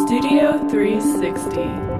Studio 360.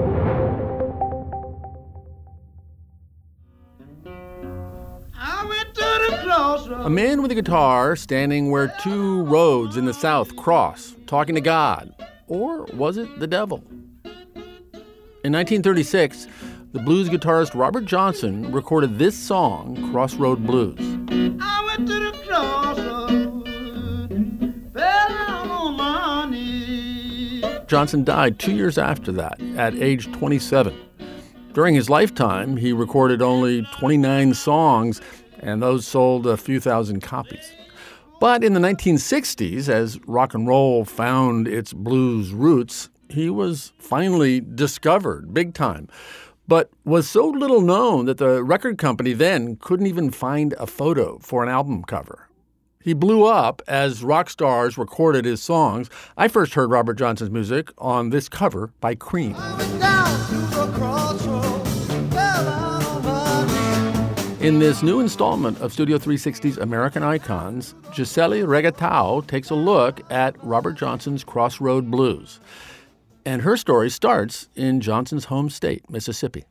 A man with a guitar standing where two roads in the South cross, talking to God. Or was it the devil? In 1936, the blues guitarist Robert Johnson recorded this song, Crossroad Blues. I went to the crossroads, fell down on my knees. Johnson died 2 years after that, at age 27. During his lifetime, he recorded only 29 songs, and those sold a few thousand copies. But in the 1960s, as rock and roll found its blues roots, he was finally discovered big time, but was so little known that the record company then couldn't even find a photo for an album cover. He blew up as rock stars recorded his songs. I first heard Robert Johnson's music on this cover by Cream. In this new installment of Studio 360's American Icons, Gisele Regatao takes a look at Robert Johnson's Crossroad Blues. And her story starts in Johnson's home state, Mississippi.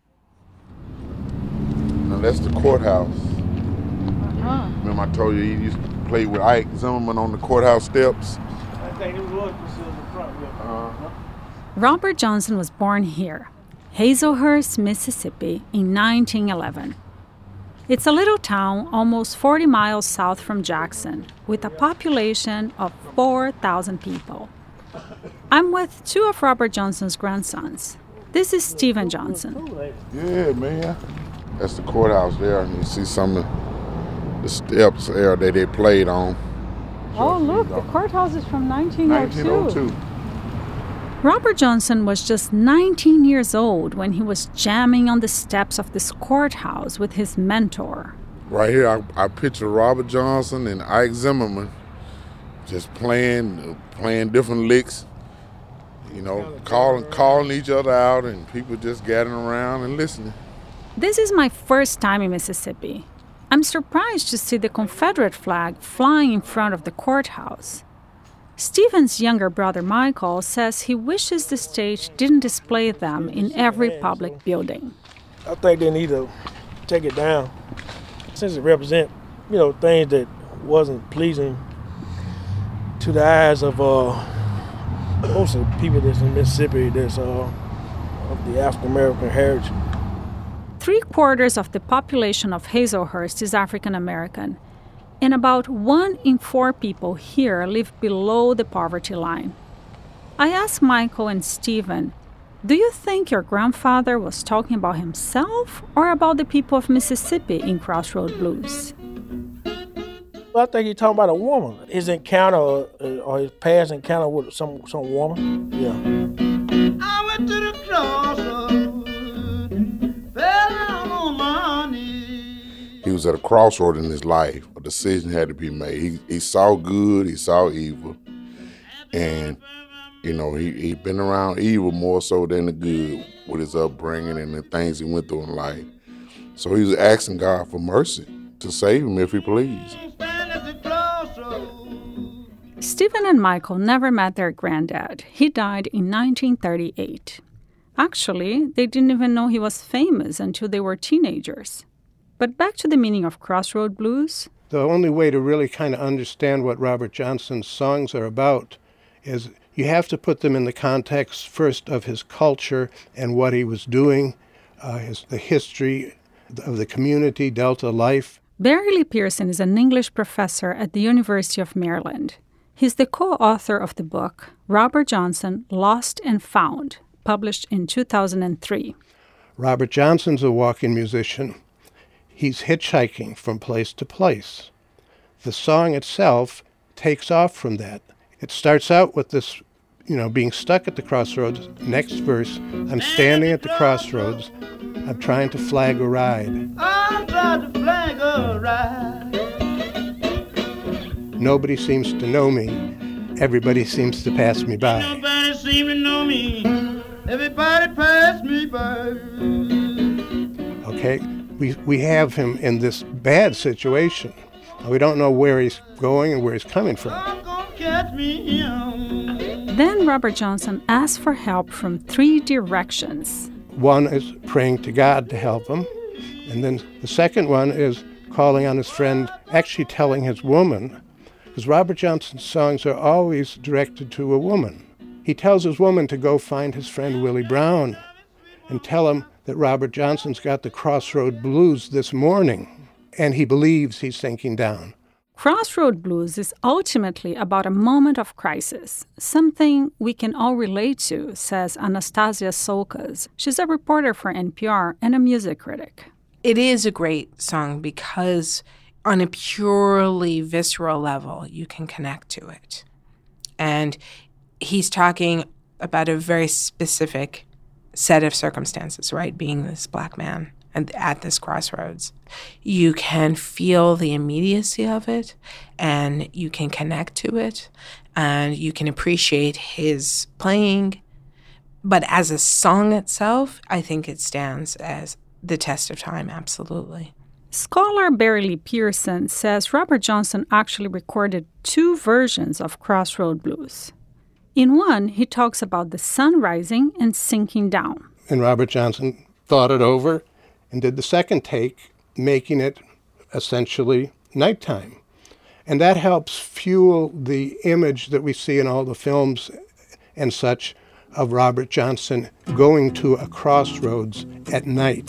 Now that's the courthouse. Remember I told you he used to play with Ike Zimmerman on the courthouse steps? I think it was the front wheel. Robert Johnson was born here, Hazelhurst, Mississippi, in 1911. It's a little town almost 40 miles south from Jackson, with a population of 4,000 people. I'm with two of Robert Johnson's grandsons. This is Stephen Johnson. Yeah, man. That's the courthouse there, and you see some of the steps there that they played on. Oh, look, the courthouse is from 1902. Robert Johnson was just 19 years old when he was jamming on the steps of this courthouse with his mentor. Right here, I picture Robert Johnson and Ike Zimmerman just playing different licks, you know, calling each other out, and people just gathering around and listening. This is my first time in Mississippi. I'm surprised to see the Confederate flag flying in front of the courthouse. Stephen's younger brother Michael says he wishes the state didn't display them in every public building. I think they need to take it down, since it represents, things that wasn't pleasing to the eyes of most of the people that's in Mississippi that's of the African American heritage. 3/4 of the population of Hazelhurst is African American, and about 1 in 4 people here live below the poverty line. I asked Michael and Stephen, do you think your grandfather was talking about himself or about the people of Mississippi in Crossroad Blues? I think he's talking about a woman. His encounter or his past encounter with some woman. Yeah. I went to the crossroads, fell down on my knees. He was at a crossroad in his life. A decision had to be made. He saw good, he saw evil. And, he'd been around evil more so than the good with his upbringing and the things he went through in life. So he was asking God for mercy to save him if he pleased. Stephen and Michael never met their granddad. He died in 1938. Actually, they didn't even know he was famous until they were teenagers. But back to the meaning of Crossroad Blues. The only way to really kind of understand what Robert Johnson's songs are about is you have to put them in the context first of his culture and what he was doing, the history of the community, Delta life. Barry Lee Pearson is an English professor at the University of Maryland. He's the co-author of the book, Robert Johnson, Lost and Found, published in 2003. Robert Johnson's a walking musician. He's hitchhiking from place to place. The song itself takes off from that. It starts out with this, being stuck at the crossroads. Next verse, I'm standing at the crossroads. I'm trying to flag a ride. I'm trying to flag a ride. Nobody seems to know me. Everybody seems to pass me by. Nobody seems to know me. Everybody pass me by. Okay, we have him in this bad situation. We don't know where he's going and where he's coming from. I'm gonna catch me. Then Robert Johnson asked for help from three directions. One is praying to God to help him. And then the second one is calling on his friend, actually telling his woman, because Robert Johnson's songs are always directed to a woman. He tells his woman to go find his friend Willie Brown and tell him that Robert Johnson's got the Crossroad Blues this morning, and he believes he's sinking down. Crossroad Blues is ultimately about a moment of crisis, something we can all relate to, says Anastasia Solkas. She's a reporter for NPR and a music critic. It is a great song because on a purely visceral level, you can connect to it. And he's talking about a very specific set of circumstances, right? Being this black man and at this crossroads. You can feel the immediacy of it, and you can connect to it, and you can appreciate his playing. But as a song itself, I think it stands as the test of time, absolutely. Scholar Barry Lee Pearson says Robert Johnson actually recorded two versions of Crossroad Blues. In one, he talks about the sun rising and sinking down. And Robert Johnson thought it over and did the second take, making it essentially nighttime. And that helps fuel the image that we see in all the films and such of Robert Johnson going to a crossroads at night.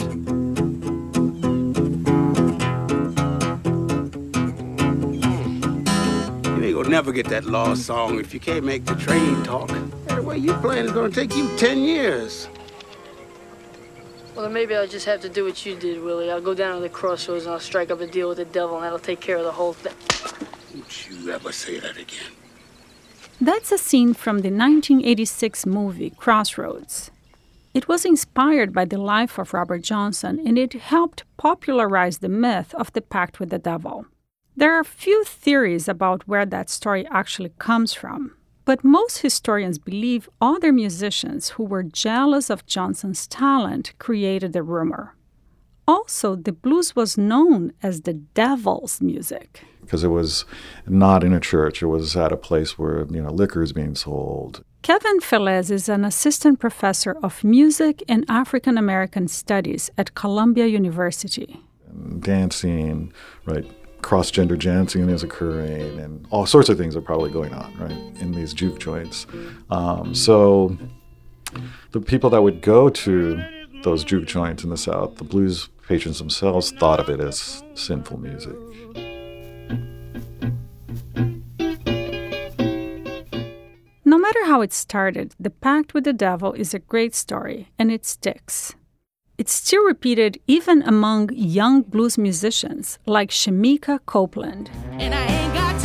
You ain't gonna never get that lost song if you can't make the train talk. The way you playing is gonna take you 10 years. Well, then maybe I'll just have to do what you did, Willie. I'll go down to the crossroads and I'll strike up a deal with the devil, and that'll take care of the whole thing. Don't you ever say that again. That's a scene from the 1986 movie Crossroads. It was inspired by the life of Robert Johnson, and it helped popularize the myth of the pact with the devil. There are few theories about where that story actually comes from, but most historians believe other musicians who were jealous of Johnson's talent created the rumor. Also, the blues was known as the devil's music. Because it was not in a church. It was at a place where, liquor is being sold. Kevin Felez is an assistant professor of music and African American studies at Columbia University. Dancing, right? Cross-gender dancing is occurring, and all sorts of things are probably going on, right, in these juke joints. So the people that would go to those juke joints in the South, the blues patrons themselves thought of it as sinful music. No matter how it started, The Pact with the Devil is a great story, and it sticks. It's still repeated even among young blues musicians like Shamika Copeland. And I ain't got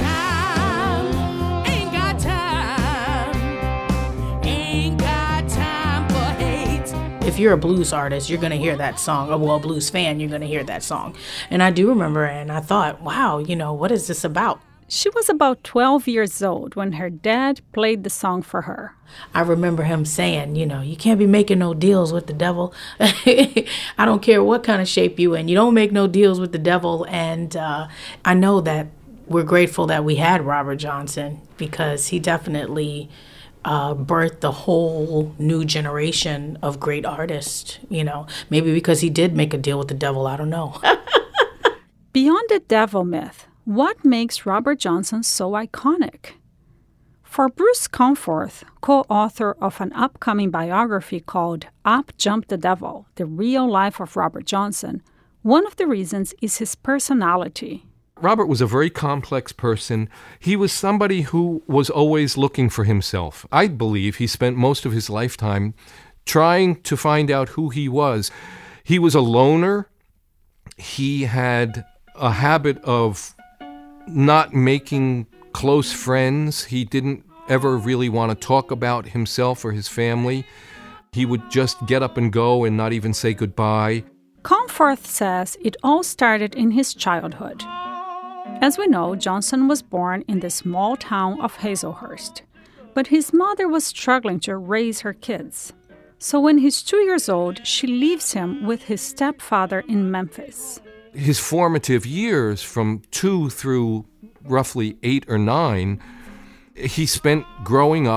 time for hate. If you're a blues artist, you're going to hear that song. Or, well, a blues fan, you're going to hear that song. And I do remember, and I thought, wow, what is this about? She was about 12 years old when her dad played the song for her. I remember him saying, you can't be making no deals with the devil. I don't care what kind of shape you in. You don't make no deals with the devil. And I know that we're grateful that we had Robert Johnson because he definitely birthed the whole new generation of great artists. Maybe because he did make a deal with the devil. I don't know. Beyond the devil myth, what makes Robert Johnson so iconic? For Bruce Comforth, co-author of an upcoming biography called Up Jumped the Devil, The Real Life of Robert Johnson, one of the reasons is his personality. Robert was a very complex person. He was somebody who was always looking for himself. I believe he spent most of his lifetime trying to find out who he was. He was a loner. He had a habit of not making close friends. He didn't ever really want to talk about himself or his family. He would just get up and go and not even say goodbye. Comforth says it all started in his childhood. As we know, Johnson was born in the small town of Hazelhurst, but his mother was struggling to raise her kids. So when he's 2 years old, she leaves him with his stepfather in Memphis. His formative years, from 2 through roughly 8 or 9, he spent growing up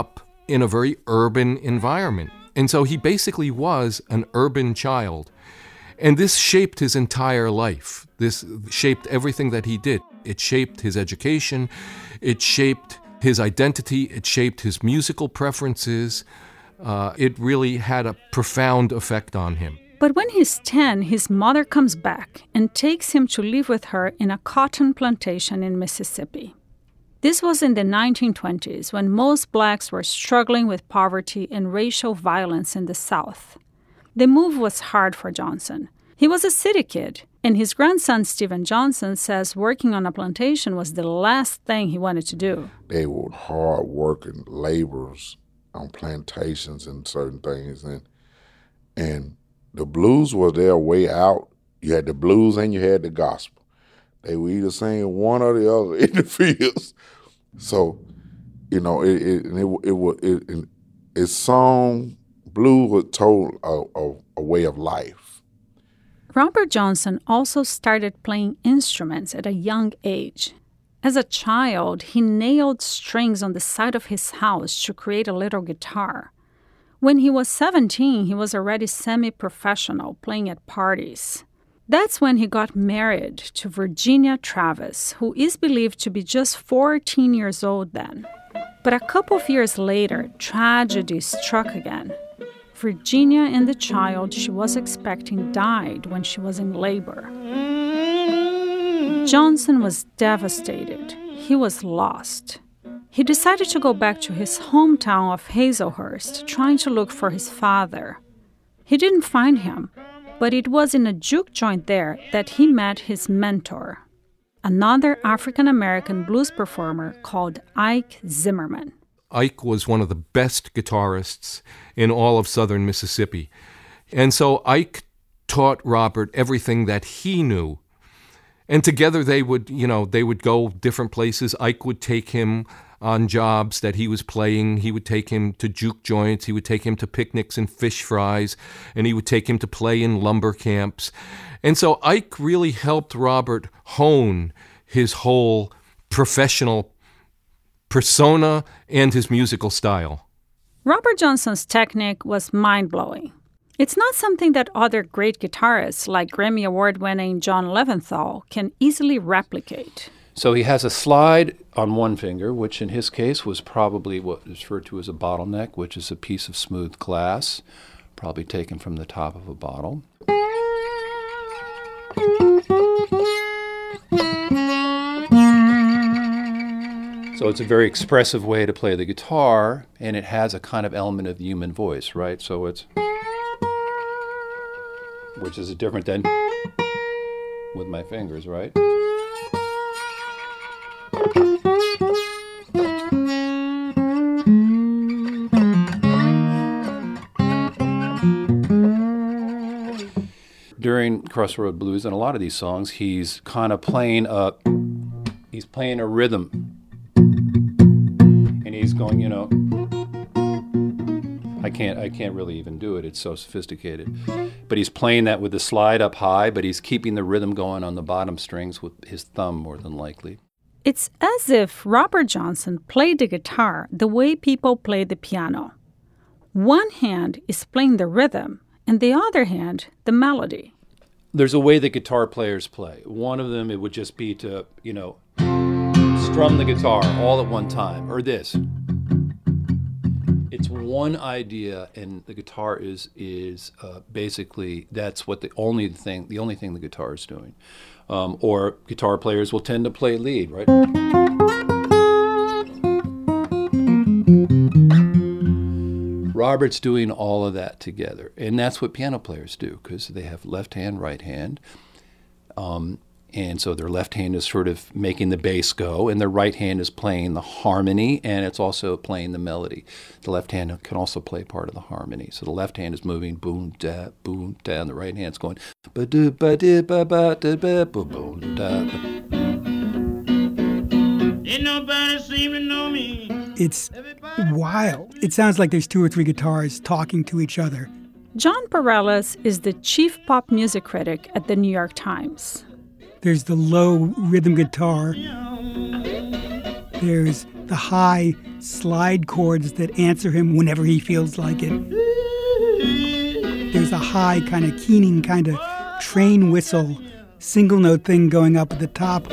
in a very urban environment. And so he basically was an urban child. And this shaped his entire life. This shaped everything that he did. It shaped his education. It shaped his identity. It shaped his musical preferences. It really had a profound effect on him. But when he's 10, his mother comes back and takes him to live with her in a cotton plantation in Mississippi. This was in the 1920s, when most blacks were struggling with poverty and racial violence in the South. The move was hard for Johnson. He was a city kid, and his grandson Stephen Johnson says working on a plantation was the last thing he wanted to do. They were hard-working laborers on plantations and certain things, and the blues was their way out. You had the blues and you had the gospel. They were either singing one or the other in the fields. So, it's song, blues was told a way of life. Robert Johnson also started playing instruments at a young age. As a child, he nailed strings on the side of his house to create a little guitar. When he was 17, he was already semi-professional, playing at parties. That's when he got married to Virginia Travis, who is believed to be just 14 years old then. But a couple of years later, tragedy struck again. Virginia and the child she was expecting died when she was in labor. Johnson was devastated. He was lost. He decided to go back to his hometown of Hazelhurst, trying to look for his father. He didn't find him, but it was in a juke joint there that he met his mentor, another African-American blues performer called Ike Zimmerman. Ike was one of the best guitarists in all of southern Mississippi. And so Ike taught Robert everything that he knew. And together they would go different places. Ike would take him on jobs that he was playing. He would take him to juke joints. He would take him to picnics and fish fries. And he would take him to play in lumber camps. And so Ike really helped Robert hone his whole professional persona and his musical style. Robert Johnson's technique was mind-blowing. It's not something that other great guitarists like Grammy Award-winning John Leventhal can easily replicate. So he has a slide on one finger, which in his case was probably what is referred to as a bottleneck, which is a piece of smooth glass, probably taken from the top of a bottle. So it's a very expressive way to play the guitar, and it has a kind of element of the human voice, right? So it's, which is different than with my fingers, right? During Crossroad Blues and a lot of these songs, he's kind of playing a rhythm. And he's going, I can't really even do it. It's so sophisticated. But he's playing that with the slide up high, but he's keeping the rhythm going on the bottom strings with his thumb more than likely. It's as if Robert Johnson played the guitar the way people play the piano. One hand is playing the rhythm, and the other hand, the melody. There's a way that guitar players play. One of them, it would just be to, strum the guitar all at one time, or this. It's one idea, and the guitar is basically, that's what the only thing the guitar is doing. Or guitar players will tend to play lead, right? Robert's doing all of that together, and that's what piano players do, because they have left hand, right hand, and so their left hand is sort of making the bass go, and their right hand is playing the harmony, and it's also playing the melody. The left hand can also play part of the harmony, so the left hand is moving boom da, and the right hand's going ba do ba di ba ba da ba boom da. Ain't nobody seem to know me. It's wild. It sounds like there's two or three guitars talking to each other. John Pareles is the chief pop music critic at the New York Times. There's the low rhythm guitar. There's the high slide chords that answer him whenever he feels like it. There's a high kind of keening kind of train whistle, single note thing going up at the top.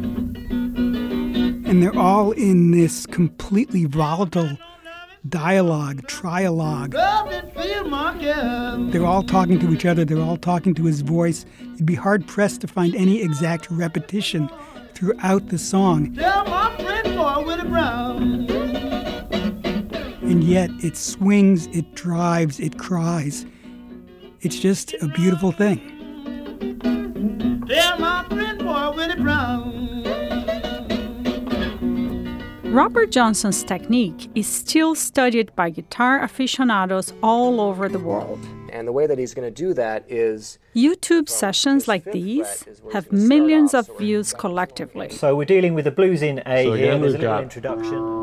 And they're all in this completely volatile dialogue, trialogue. They're all talking to each other. They're all talking to his voice. You'd be hard-pressed to find any exact repetition throughout the song. And yet it swings, it drives, it cries. It's just a beautiful thing. Robert Johnson's technique is still studied by guitar aficionados all over the world. And the way that he's going to do that is... YouTube sessions like these have millions of views collectively. So we're dealing with the blues in A here. There's a little introduction.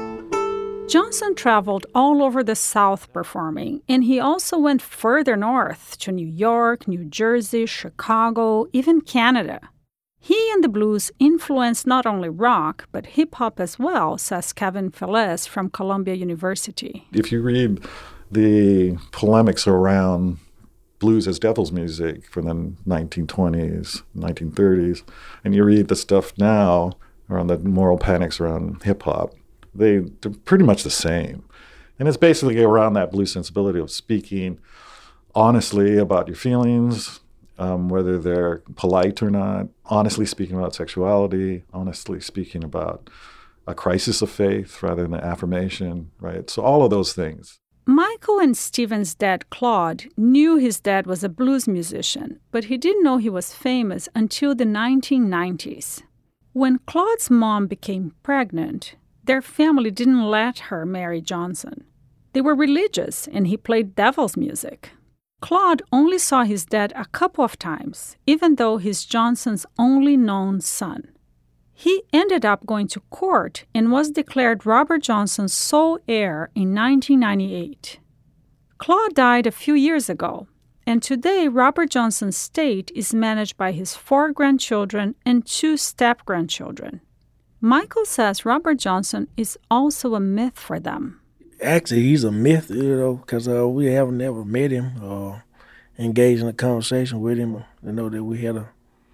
Johnson traveled all over the South performing, and he also went further north to New York, New Jersey, Chicago, even Canada. He and the blues influenced not only rock, but hip-hop as well, says Kevin Feliz from Columbia University. If you read the polemics around blues as devil's music from the 1920s, 1930s, and you read the stuff now around the moral panics around hip-hop, they're pretty much the same. And it's basically around that blues sensibility of speaking honestly about your feelings, whether they're polite or not, honestly speaking about sexuality, honestly speaking about a crisis of faith rather than affirmation, right? So all of those things. Michael and Stephen's dad, Claude, knew his dad was a blues musician, but he didn't know he was famous until the 1990s. When Claude's mom became pregnant, their family didn't let her marry Johnson. They were religious, and he played devil's music. Claude only saw his dad a couple of times, even though he's Johnson's only known son. He ended up going to court and was declared Robert Johnson's sole heir in 1998. Claude died a few years ago, and today Robert Johnson's estate is managed by his 4 grandchildren and 2 step-grandchildren. Michael says Robert Johnson is also a myth for them. Actually, he's a myth, because we haven't ever met him or engaged in a conversation with him. I know that we had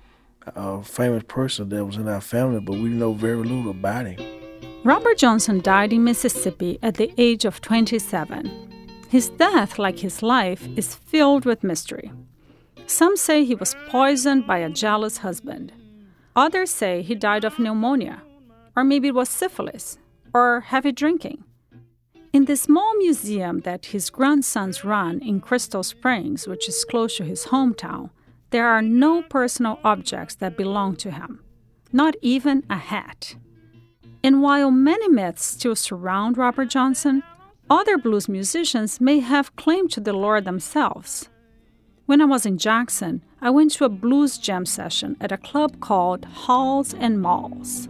a famous person that was in our family, but we know very little about him. Robert Johnson died in Mississippi at the age of 27. His death, like his life, is filled with mystery. Some say he was poisoned by a jealous husband. Others say he died of pneumonia, or maybe it was syphilis, or heavy drinking. In the small museum that his grandsons run in Crystal Springs, which is close to his hometown, there are no personal objects that belong to him, not even a hat. And while many myths still surround Robert Johnson, other blues musicians may have claim to the lore themselves. When I was in Jackson, I went to a blues jam session at a club called Halls and Malls.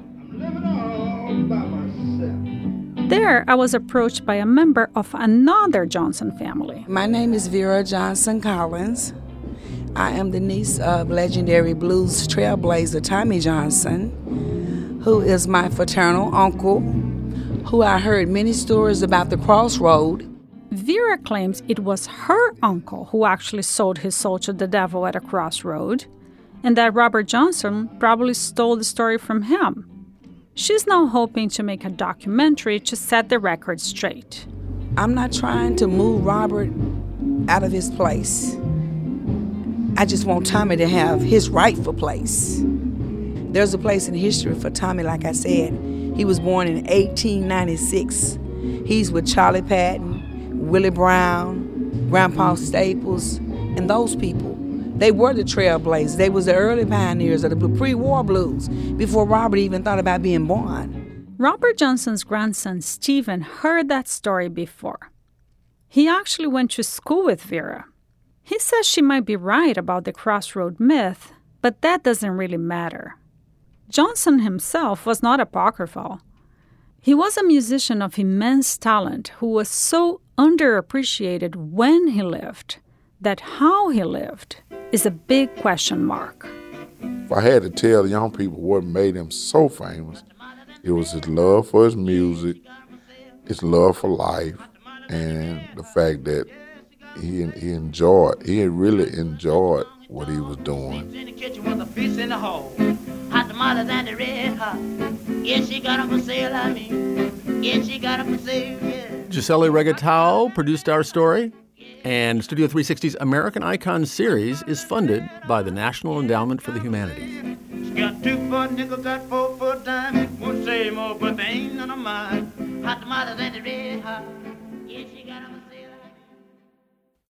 There, I was approached by a member of another Johnson family. My name is Vera Johnson Collins. I am the niece of legendary blues trailblazer Tommy Johnson, who is my fraternal uncle, who I heard many stories about the Crossroad. Vera claims it was her uncle who actually sold his soul to the devil at a crossroad, and that Robert Johnson probably stole the story from him. She's now hoping to make a documentary to set the record straight. I'm not trying to move Robert out of his place. I just want Tommy to have his rightful place. There's a place in history for Tommy, like I said. He was born in 1896. He's with Charlie Patton, Willie Brown, Grandpa Staples, and those people. They were the trailblazers. They was the early pioneers of the pre-war blues before Robert even thought about being born. Robert Johnson's grandson, Stephen, heard that story before. He actually went to school with Vera. He says she might be right about the crossroad myth, but that doesn't really matter. Johnson himself was not apocryphal. He was a musician of immense talent who was so underappreciated when he lived that how he lived is a big question mark. If I had to tell young people what made him so famous, It was his love for his music, his love for life, and the fact that he really enjoyed what he was doing. In the kitchen with a piece in the hole. Hot tamales and the red hot. Yeah, she got 'em for sale, I mean. Yeah, she got 'em for sale, yeah. Gisele Regatao produced our story, and Studio 360's American Icon series is funded by the National Endowment for the Humanities. She got 2 for a nickel, got 4 for a dime. Won't say more, but they ain't none of mine. Hot tamales and the red hot. Yeah, she got 'em for